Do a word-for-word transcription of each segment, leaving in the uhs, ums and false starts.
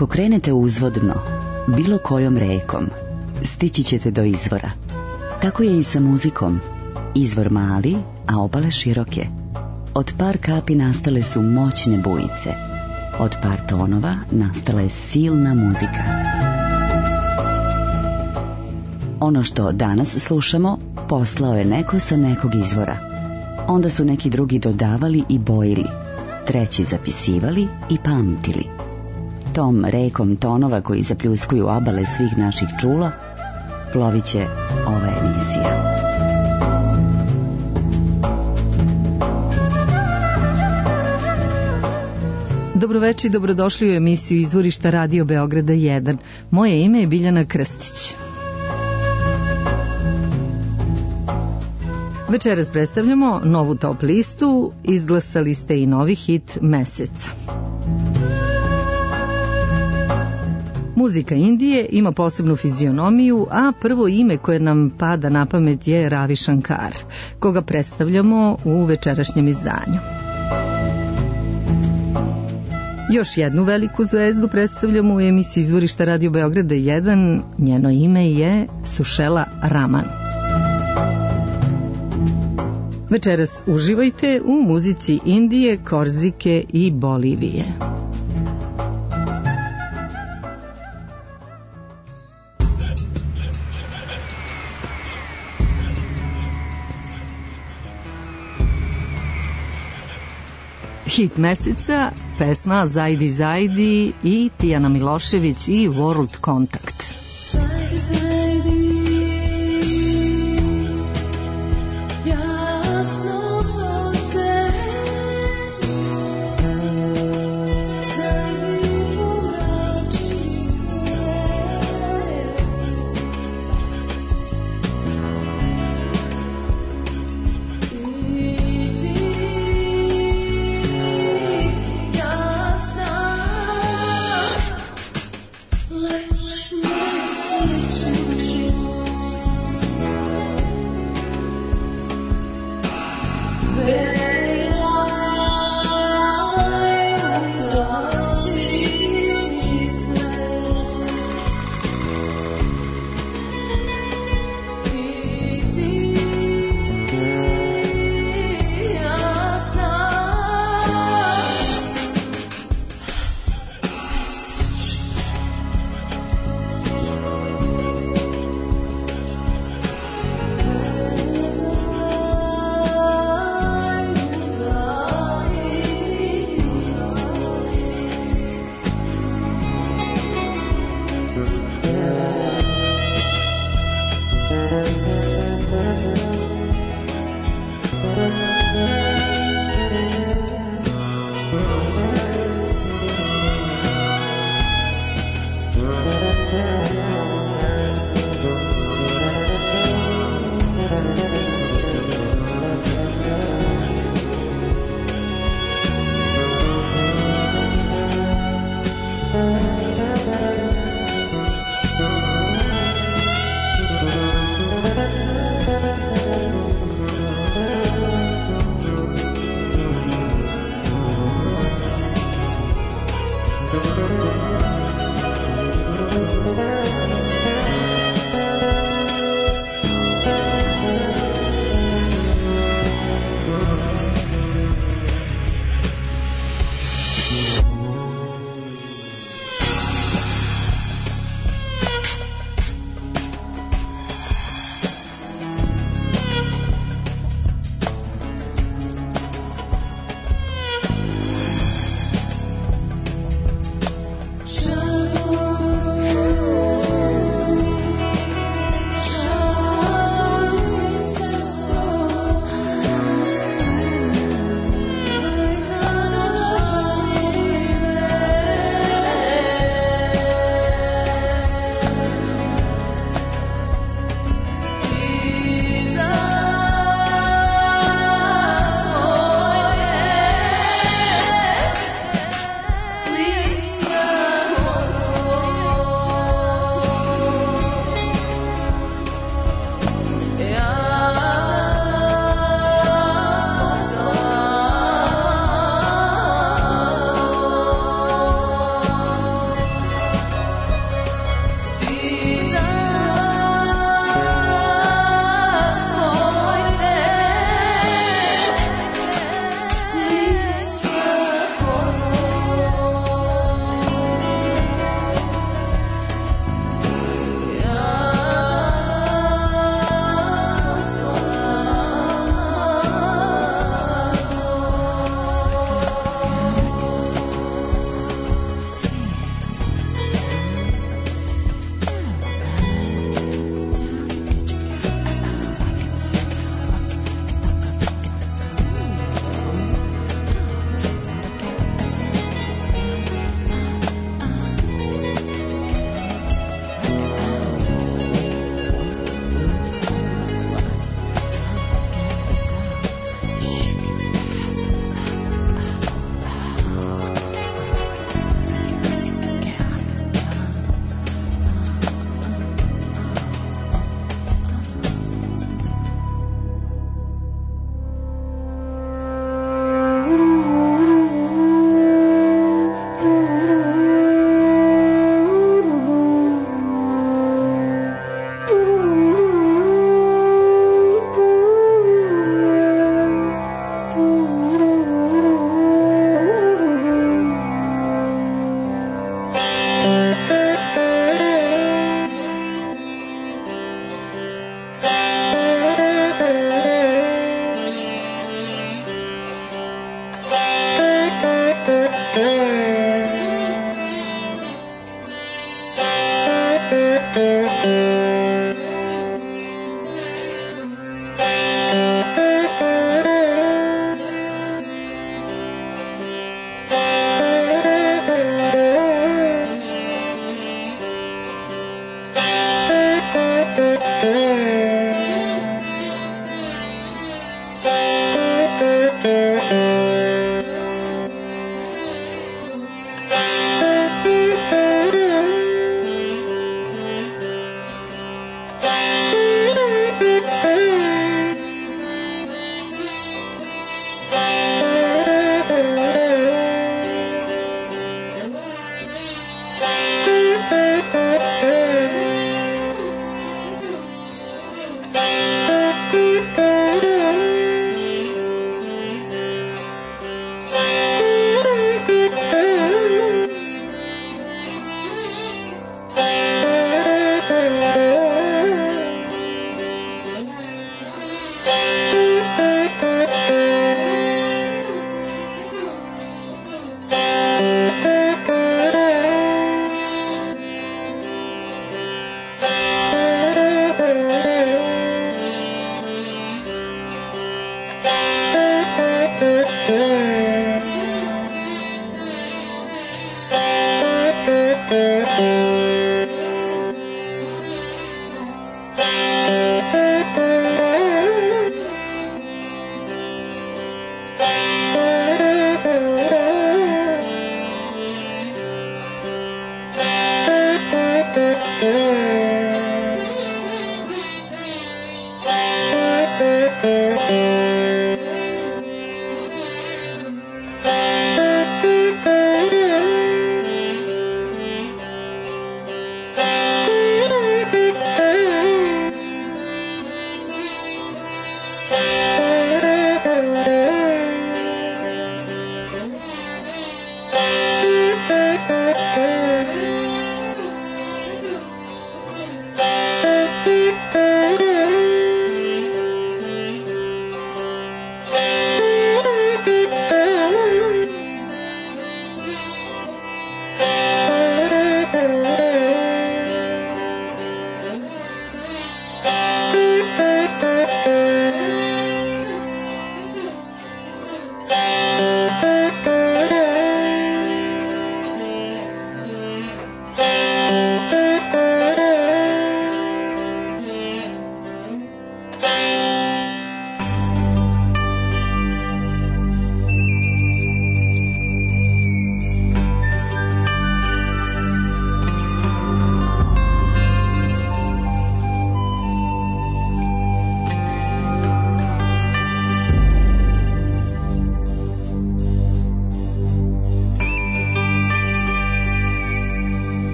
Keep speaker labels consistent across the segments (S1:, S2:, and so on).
S1: Ako krenete uzvodno, bilo kojom rekom, stići ćete do izvora. Tako je i sa muzikom. Izvor mali, a obale široke. Od par kapi nastale su moćne bujice. Od par tonova nastala je silna muzika. Ono što danas slušamo poslao je neko sa nekog izvora. Onda su neki drugi dodavali i bojili, treći zapisivali i pamtili. Tom rekom tonova koji zapljuskuju obale svih naših čula plovit će ova emisija.
S2: Dobroveče i dobrodošli u emisiju Izvorišta Radio Beograda jedan. Moje ime je Biljana Krstić. Večeras predstavljamo novu top listu, izglasali ste i novi hit meseca. Muzika Indije ima posebnu fizionomiju, a prvo ime koje nam pada na pamet je Ravi Shankar, koga predstavljamo u večerašnjem izdanju. Još jednu veliku zvezdu predstavljamo u emisiji Izvorišta Radio Beograda jedan, njeno ime je Sušela Raman. Večeras uživajte u muzici Indije, Korzike i Bolivije. Hit meseca, pesma Zajdi Zajdi i Tijana Milošević i World Contact. Zajdi, zajdi, jasno sunce.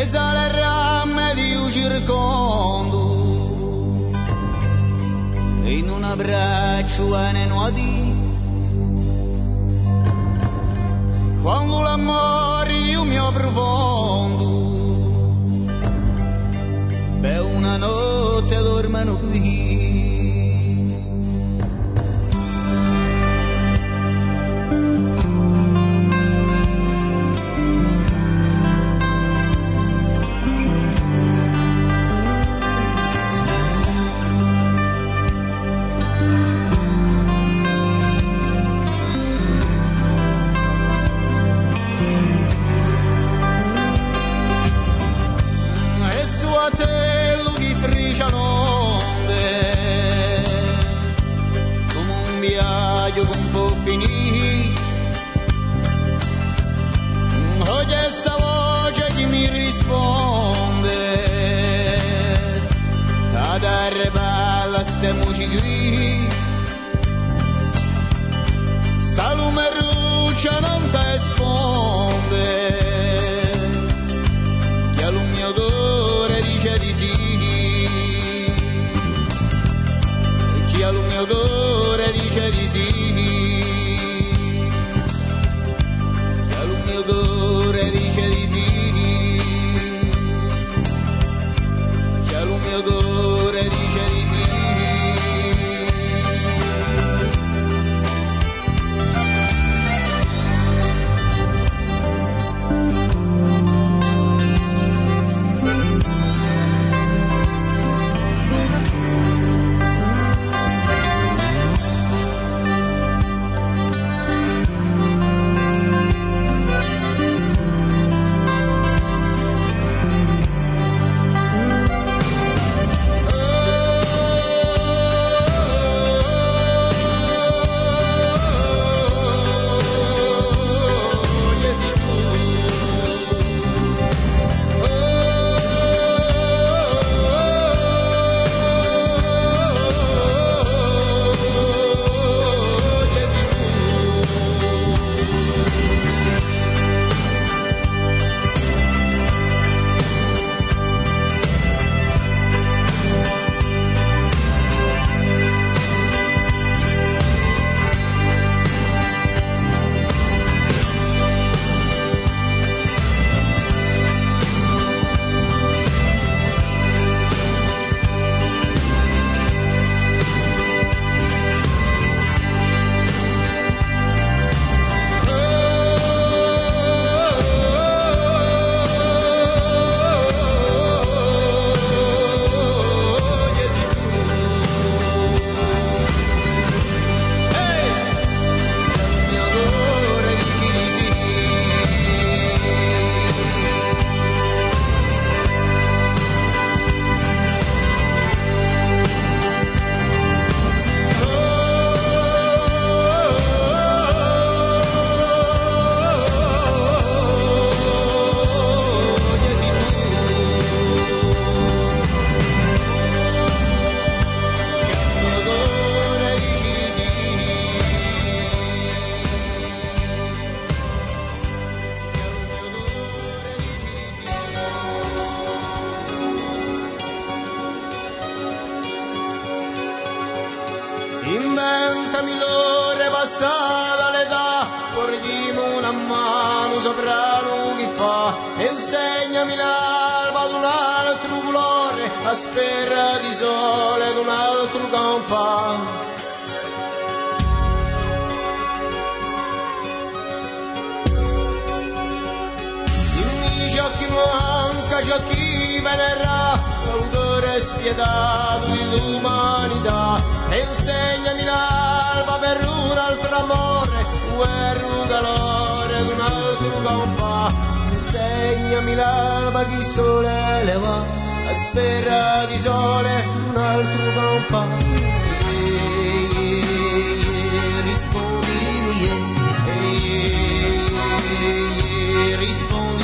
S3: e sale rame di un circondo e in un abbraccio e ne nuoti quando l'amore di un mio profondo per una notte dormono qui. Salume ruccia non te sponde che al mio odore dice di sì, che al mio odore dice di sì, che al mio odore dice di sì, che al mio odore dice di sì. Inventami l'ora passata l'età, porgimi una mano sopra lo che fa, insegnami l'alba ad un altro colore, a spera di sole ad un altro campo. Ciò chi manca, ciò chi venerà l'autore spietato dell'umanità, e insegnami l'alba per un altro amore, per un calore ad un altro campo. Insegnami l'alba che il sole le va, a spera di sole un altro campo. Rispondimi, rispondimi.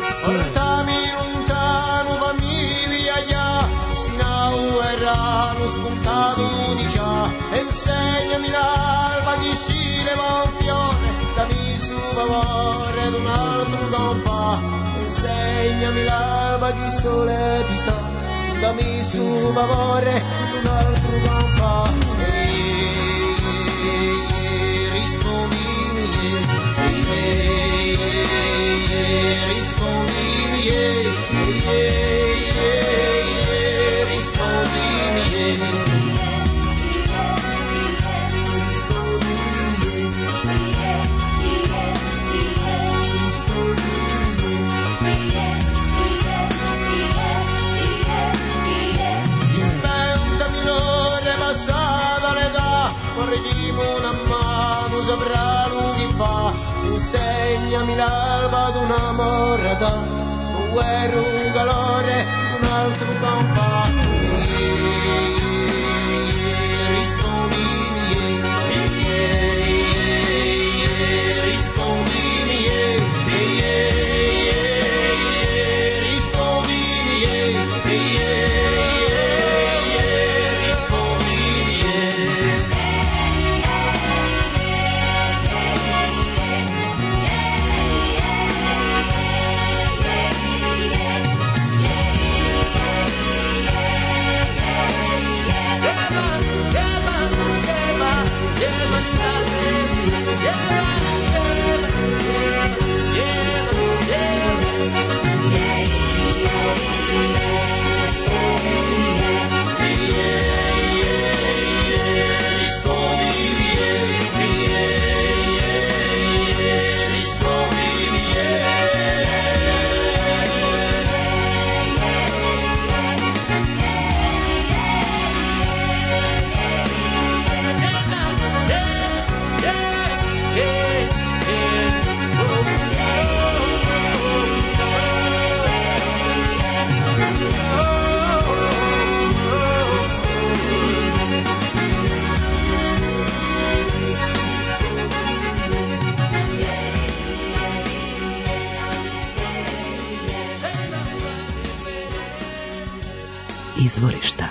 S3: Portami lontano, fammi via già, sino a spuntato di già, insegnami l'alba chi si leva un fiore, dammi su favore ad un altro compà, insegnami l'alba chi sole pisa, dammi su favore ad un altro compà. Rispondimi, rispondimi, inventami l'ora passata l'età, corredimo una mano sopra lui fa, insegnami l'alba ad una morata, tu eri un calore, un altro compà.
S1: Izvorišta.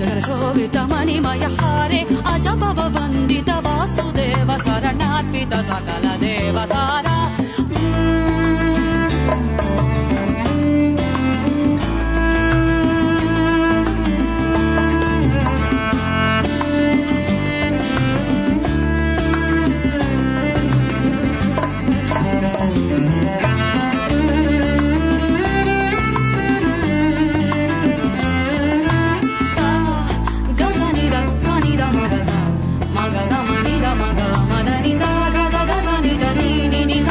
S4: శోభిత మణిమయ హారే అజపవ వందిత వాసుదేవ శరణార్పిత సకల దేవ సారా Magada manida maga madani za za za ga za ni da ni ni ni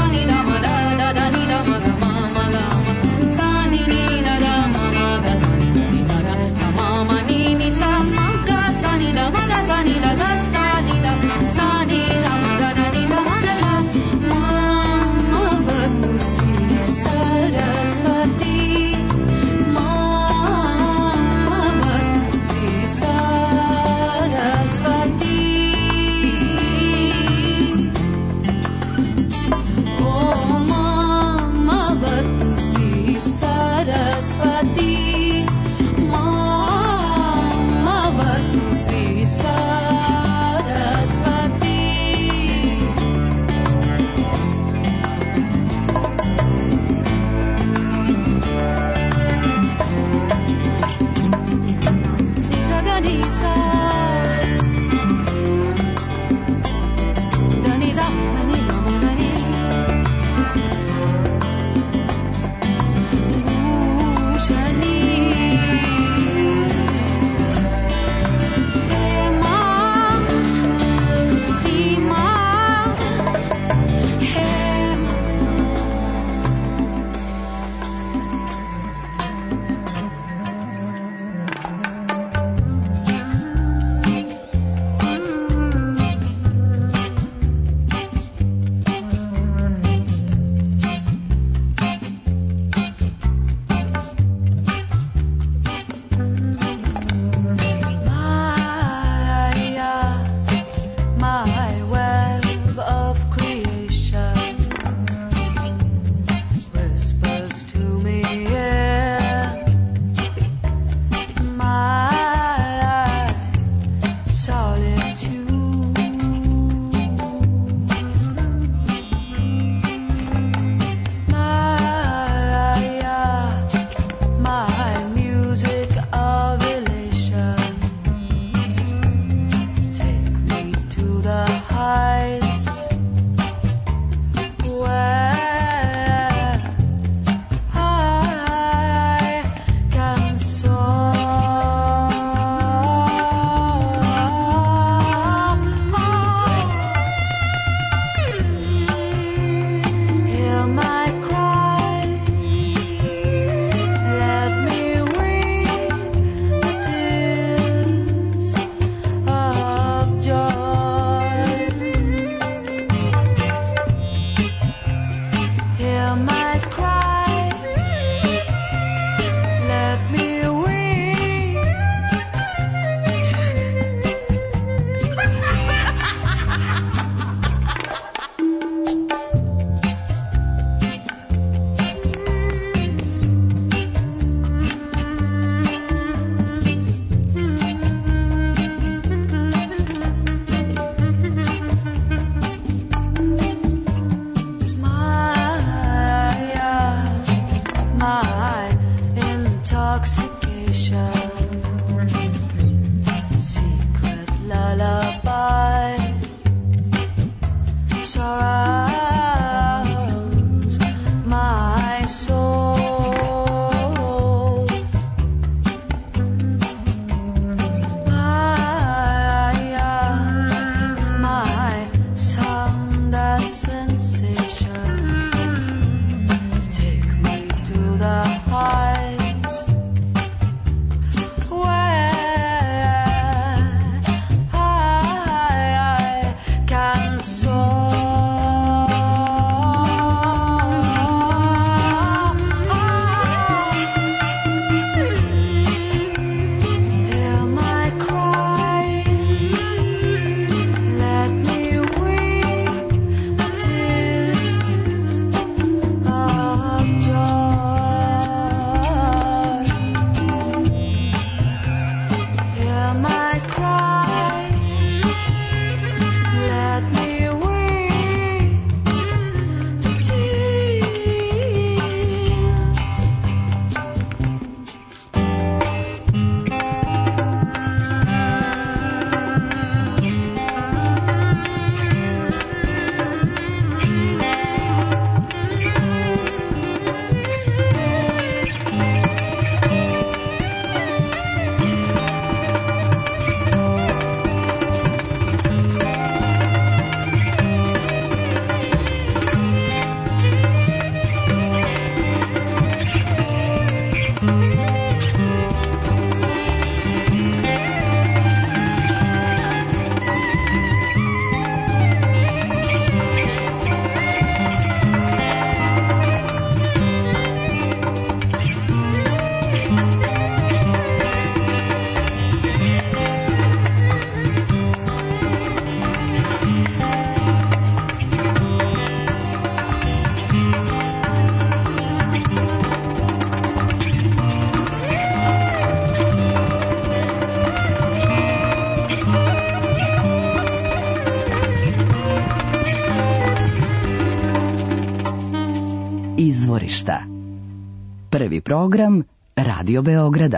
S1: Izvorišta. Prvi program Radio Beograda.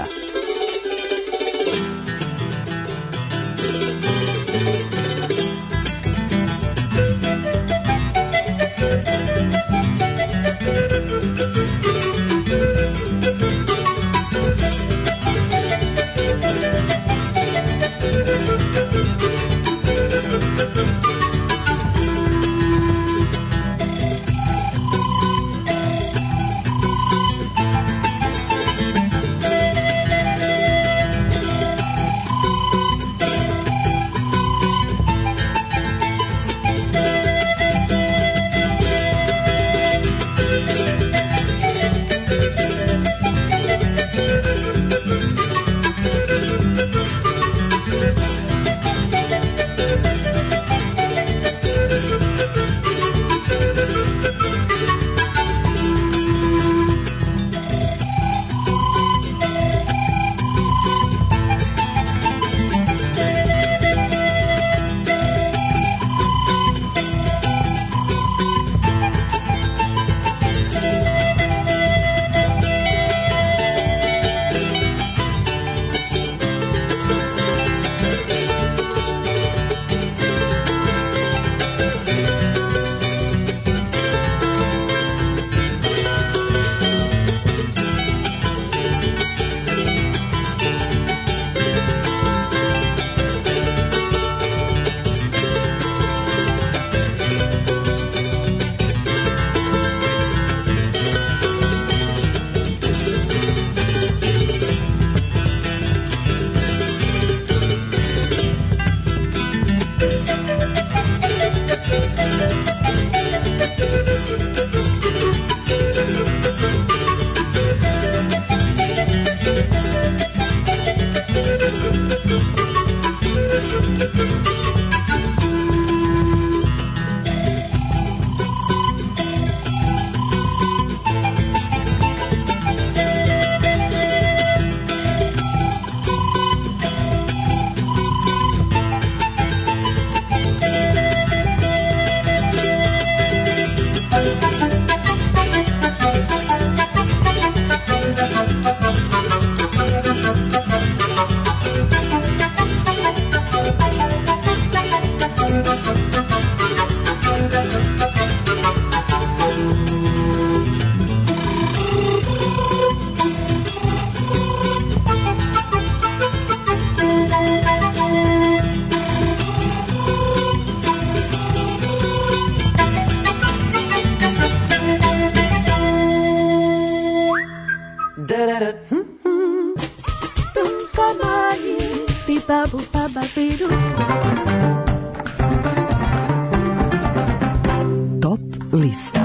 S1: Top lista.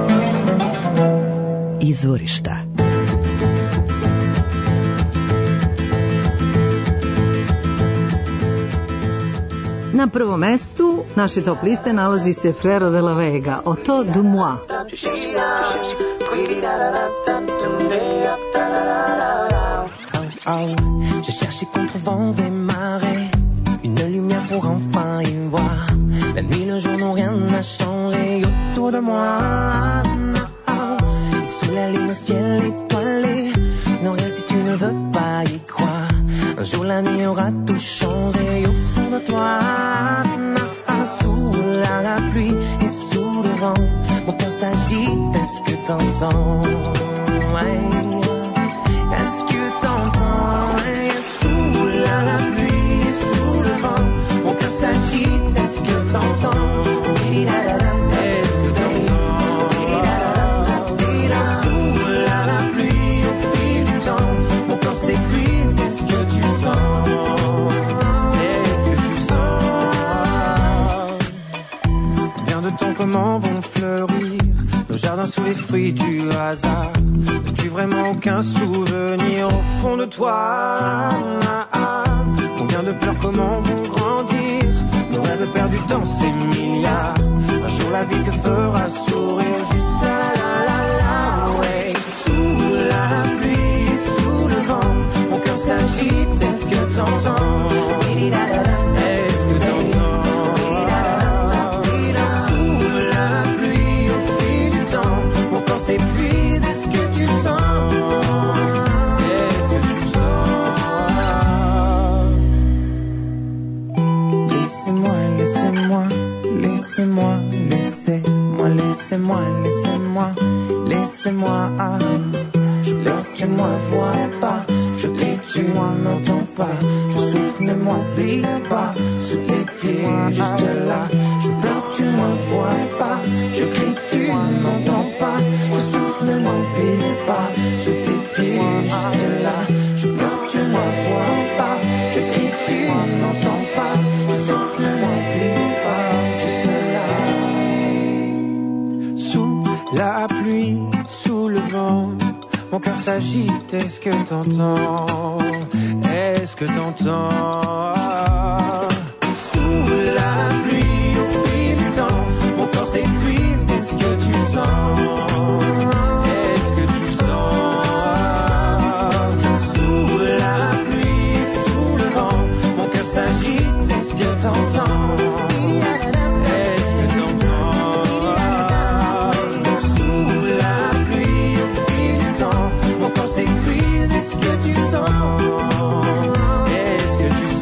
S1: Izvorišta.
S2: Na prvom mestu naše top liste nalazi se Frero de la Vega, Auto de moi.
S5: Je cherchais contre vents et marées une lumière pour enfin y voir. La nuit, le jour n'ont rien à changer autour de moi. Sous la lune, au ciel étoilé, non rien si tu ne veux pas y croire. Un jour la nuit aura tout changé au fond de toi. Sous la pluie et sous le vent, mon cœur s'agite, est-ce que t'entends? Ouais. Est-ce que t'entends? Sous la pluie et sous le vent, mon cœur s'agite, est-ce que t'entends? Est-ce que t'entends? Sous la pluie au fil du temps, mon corps s'épuise, est-ce que tu sens? Est-ce que tu sens? Combien de temps, comment vont fleurir nos jardins sous les fruits du hasard? N'as-tu vraiment aucun souvenir au fond de toi? Combien de pleurs, comment vont grandir nos rêves perdus dans ces milliards? Un jour la vie te fera sourire juste là, là, là, là, ouais. Sous la pluie, sous le vent, mon cœur s'agite, est-ce que t'entends? Est-ce que t'entends? Sous la pluie, au fil du temps, mon corps s'épuise. laissez-moi, laissez-moi, laissez-moi. Je pleure, tu ne me vois pas. Je crie, tu ne m'entends pas. Je souffle, ne m'oublie pas. Sous tes pieds, juste là. Je pleure, tu ne me vois pas. Je crie, tu ne m'entends pas. Je souffle, ne m'oublie pas. Sous tes pieds, juste là. Je pleure, tu ne me vois pas. Je crie, tu ne m'entends pas. Je souffle, ne m'oublie pas. Juste là. Sous la pluie, sous le vent, mon cœur s'agite, est-ce que t'entends? Est-ce que t'entends? Sous la pluie, au fil du temps, mon corps s'épuise, est-ce que tu sens? Est-ce que tu sens? Sous la pluie, sous le vent, mon cœur s'agite, est-ce que t'entends? Est-ce que t'entends? Sous la pluie, au fil du temps, mon corps s'épuise, est-ce que tu sens? Est-ce que tu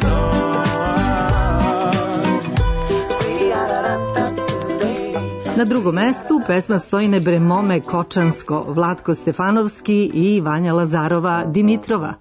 S5: sens?
S2: Na drugom mestu pesma Stojine bre mome Kočansko, Vlatko Stefanovski i Vanja Lazarova Dimitrova.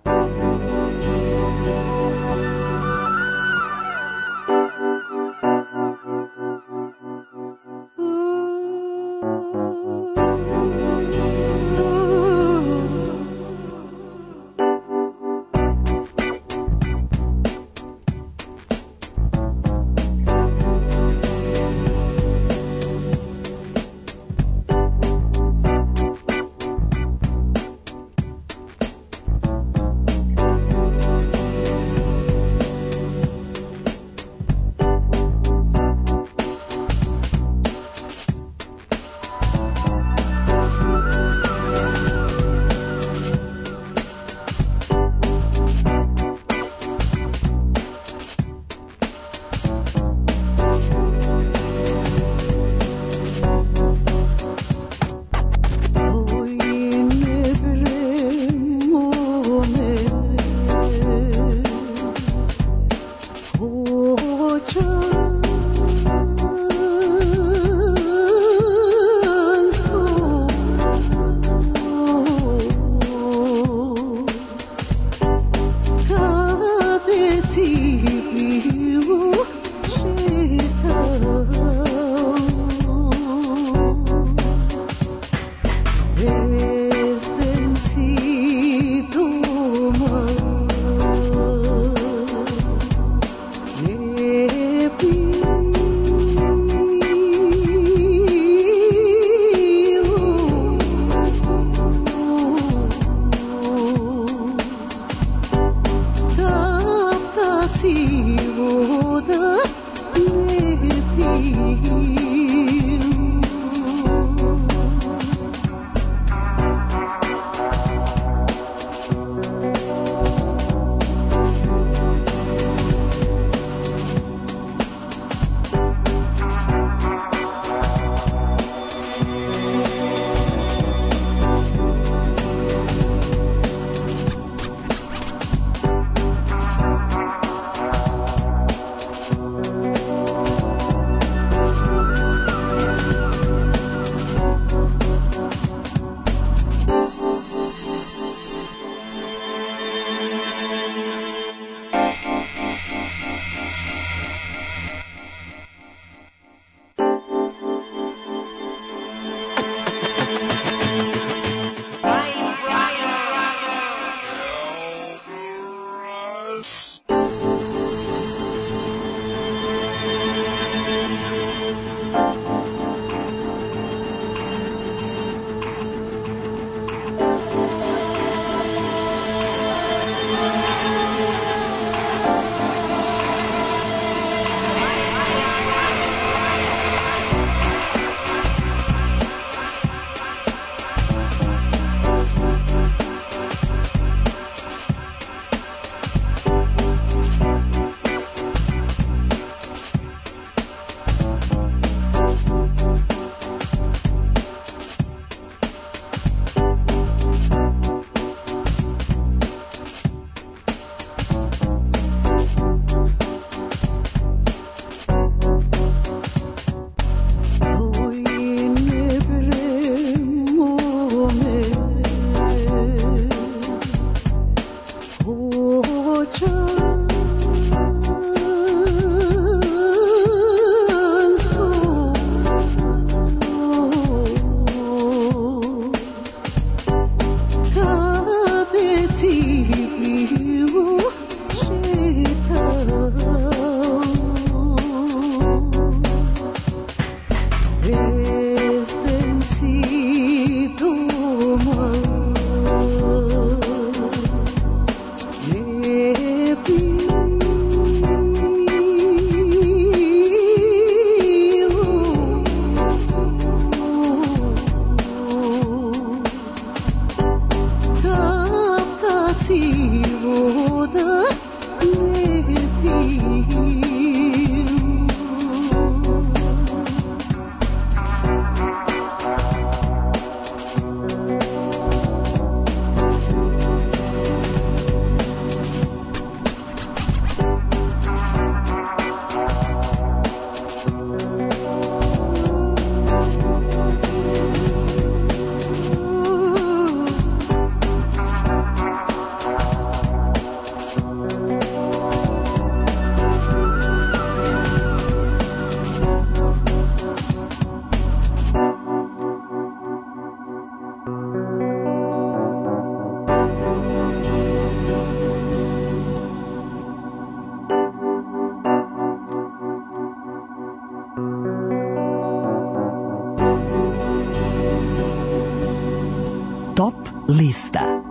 S1: Top lista.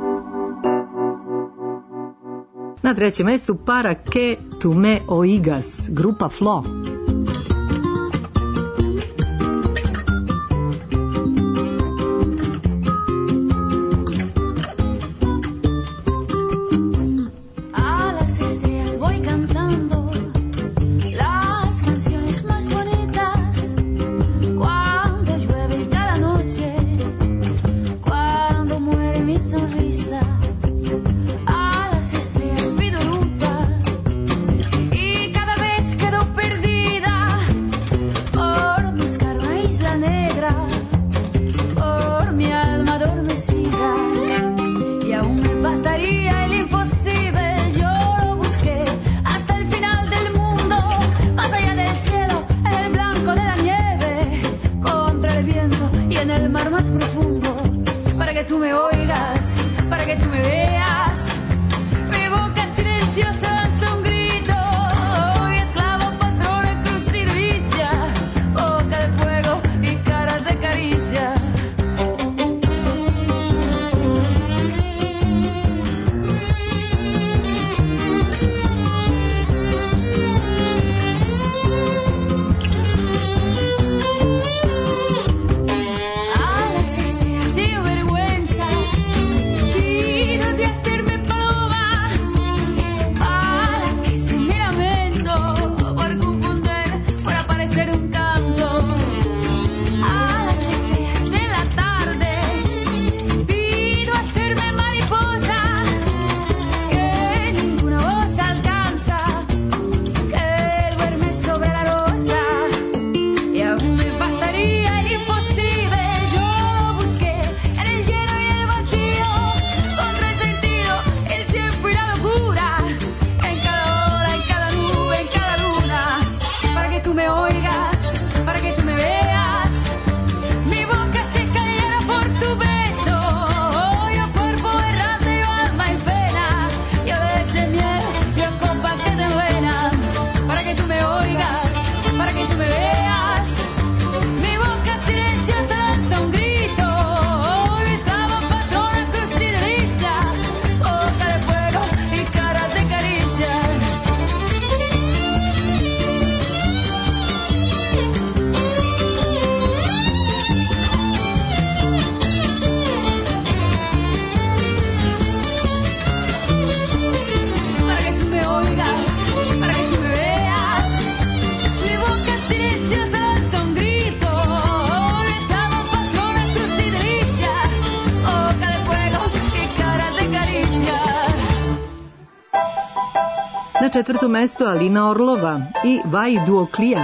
S2: Na trećem mestu Para que tu me oigas, grupa Flo. Na četvrtom mestu Alina Orlova i Vai Duoklija.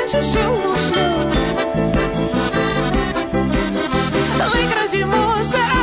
S6: Laikrodžiai mūsų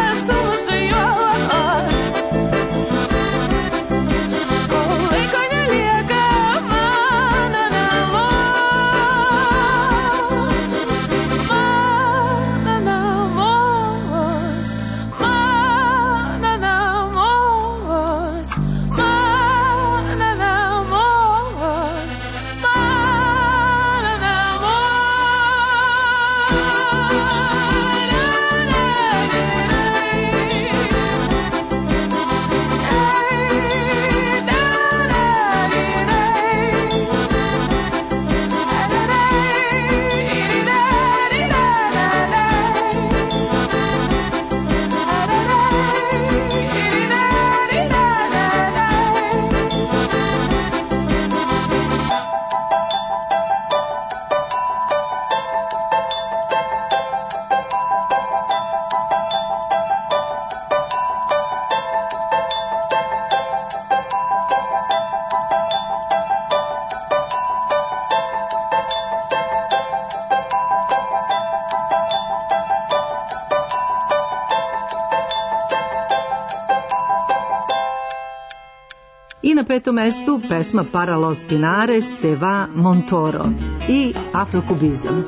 S2: I na petom mestu pesma Para los Pinares Se va Montoro i afrokubizam.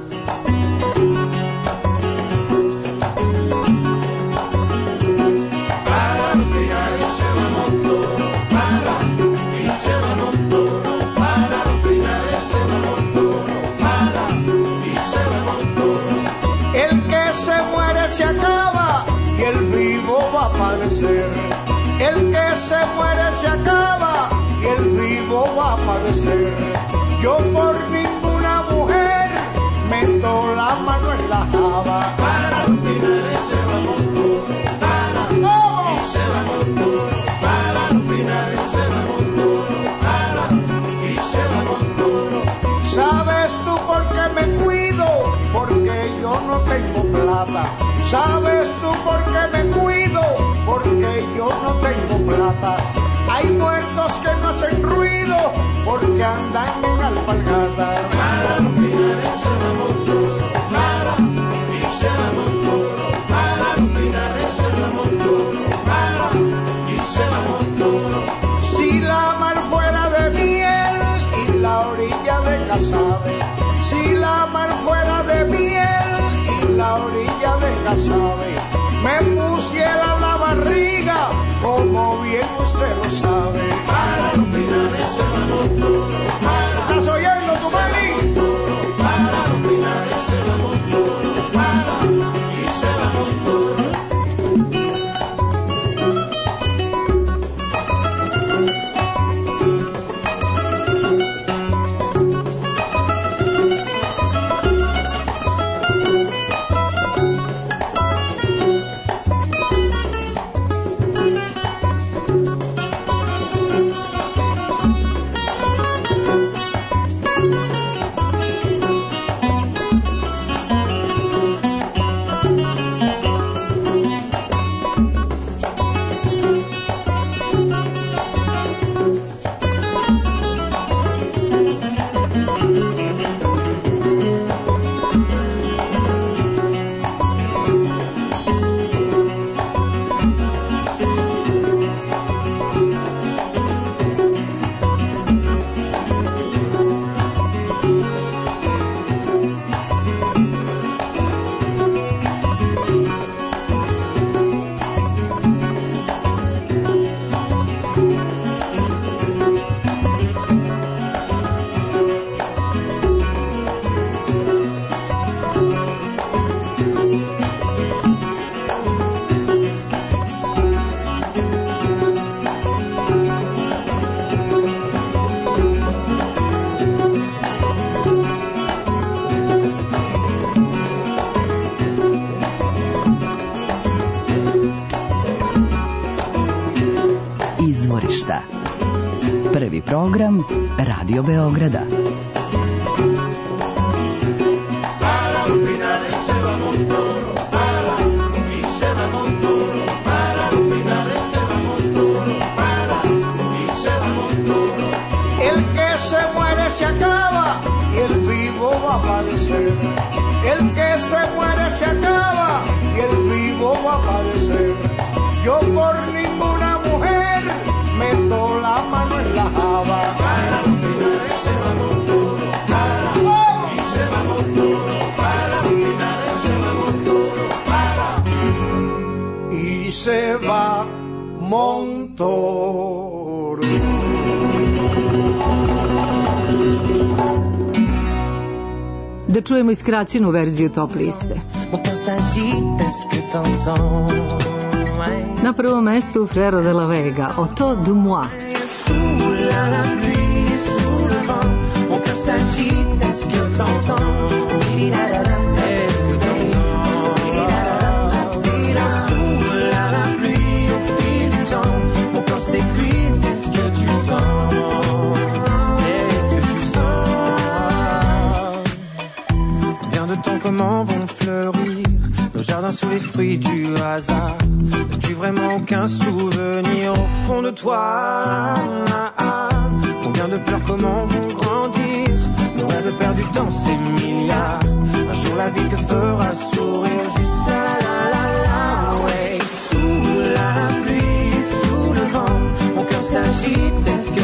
S3: Se acaba y el vivo va a aparecer. El que se muere se acaba y el vivo va a aparecer. Yo por ninguna mujer meto la mano en la java. Para los pinares se va Montoro, para y se va Montoro, para los pinares se va Montoro, para y se va Montoro. ¿Sabes tú por qué me cuido? Porque yo no tengo plata. ¿Sabes tú por qué me cuido? Porque yo no tengo plata. Hay muertos que no hacen ruido porque andan en alpargata. Para los pinares se va Montoro, para y se va Montoro, para los pinares se va Montoro, para y se va Montoro. Si la mar fuera de miel y la orilla de casabe, si la mar fuera de miel y la orilla de casabe, me pusiera la barriga, como bien usted lo sabe. Para los pinares se va Montoro, para. ¿Estás oyendo tu mani? Para los pinares se va Montoro, para y se va Montoro.
S1: Prvi program Radio Beograda.
S3: Para los pinares se va Montoro, para y se va Montoro, para los pinares se va Montoro, para y se va Montoro. El que se muere se acaba y el vivo va a aparecer. El que se muere se acaba y el vivo va a aparecer. Yo por ninguna mujer meto la mano en la java. Para los pinares se va Montoro, para y se va Montoro, para los pinares se va Montoro, para y se va Montoro.
S2: Da čujemo iskraćenu verziju top liste. Na prvom mestu Frero de la Vega, Auto de moi.
S5: Comment vont fleurir nos jardins sous les fruits du hasard? N'as-tu vraiment aucun souvenir au fond de toi? Ah, ah. Combien de pleurs, comment vont grandir nos rêves perdus dans ces milliards? Un jour la vie te fera sourire juste la la la la, ouais. Sous la pluie, sous le vent, mon cœur s'agite, est-ce que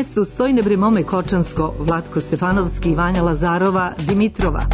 S2: mestu Stoj ne bre mome Kočansko, Vlatko Stefanovski i Vanja Lazarova, Dimitrova.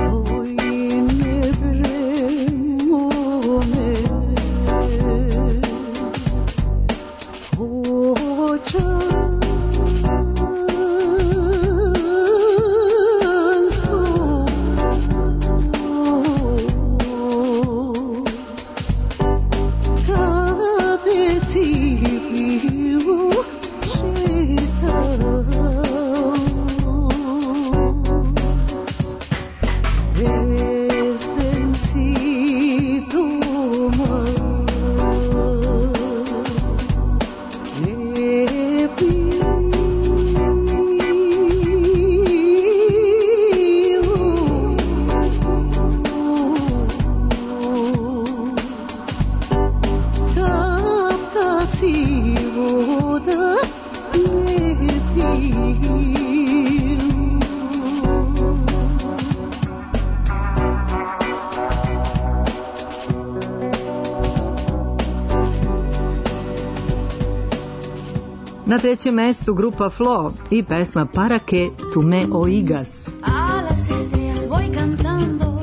S2: Na trećem mestu grupa Flo i pesma Para que tu me oigas.
S4: A las estrellas voy cantando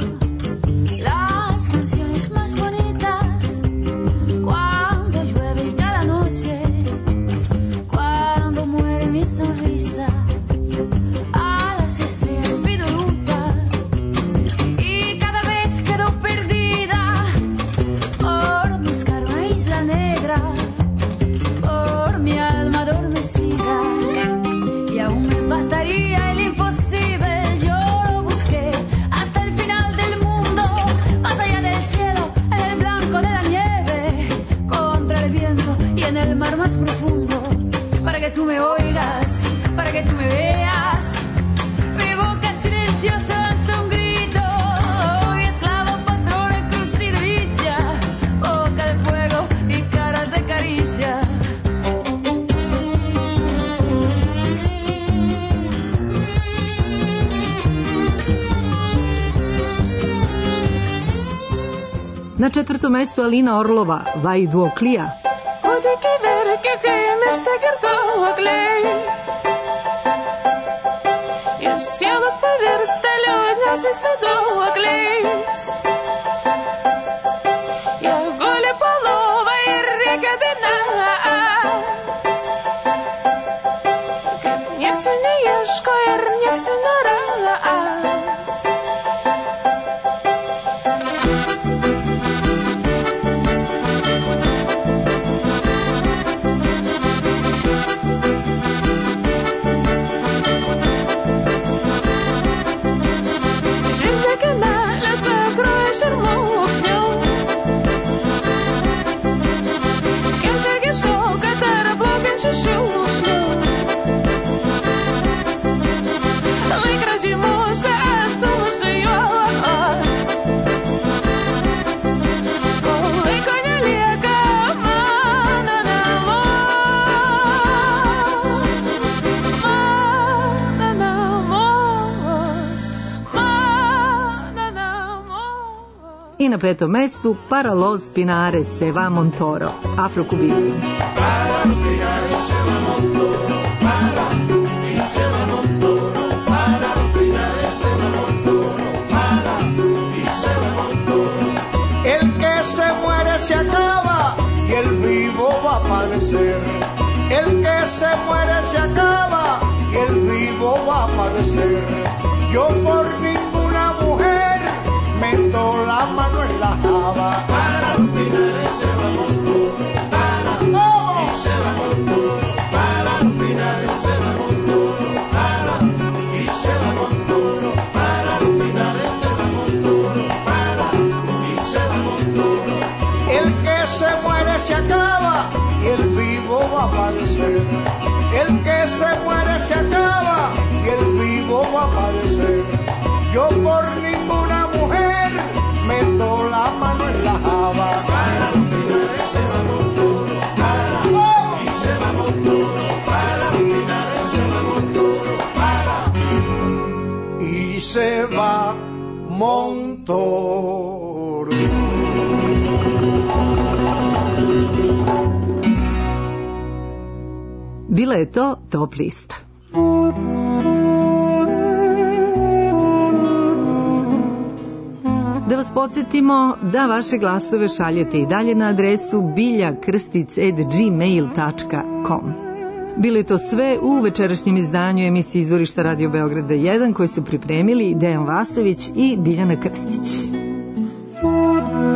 S4: las canciones más bonitas cuando llueve cada noche, cuando muere mi sonrisa. A las estrellas pido lupa y cada vez quedo perdida por buscar una isla negra, por mi alma adormecida. Y aún me bastaría el imposible, yo lo busqué hasta el final del mundo, más allá del cielo, en el blanco de la nieve, contra el viento y en el mar más profundo, para que tú me oigas, para que tú me veas. Mi boca silenciosa lanza un grito, y esclavo, patrón, en cruz y delicia, boca de fuego y caras de caricia.
S2: Na četvrtom mestu Alina Orlova, Vai Duoklija.
S6: Ode que ver que quemes te cantou a glei. E os cielos perder estalhões esvedou a gleis. E a golha palova e rica de nas. Que niech się nie jeszko, er niech się naraz.
S2: I na petom mestu Para los Pinares se va Montoro, Afrokubizam.
S3: El que se muere se acaba y el vivo va a aparecer. El que se muere se acaba y el vivo va a aparecer. Yo por ninguna mujer meto la mano en la java. Para los pinares se va Montoro, para y se va Montoro, para los pinares se va Montoro, para y se va Montoro, para los pinares se va Montoro, para y se va Montoro. El que se muere se acaba y el vivo va a aparecer. El que se muere se acaba y el vivo va a aparecer. Yo por ninguna mujer meto la mano en la java. Para los pinares se va Montoro, para y se va Montoro, para los pinares se va Montoro, para y se va Montoro.
S2: Bila je to Top lista. Da vas podsjetimo da vaše glasove šaljete i dalje na adresu biljakrstic at gmail dot com. Bilo je to sve u večerašnjem izdanju emisije Izvorišta Radio Beograda jedan koje su pripremili Dejan Vasović i Biljana Krstić.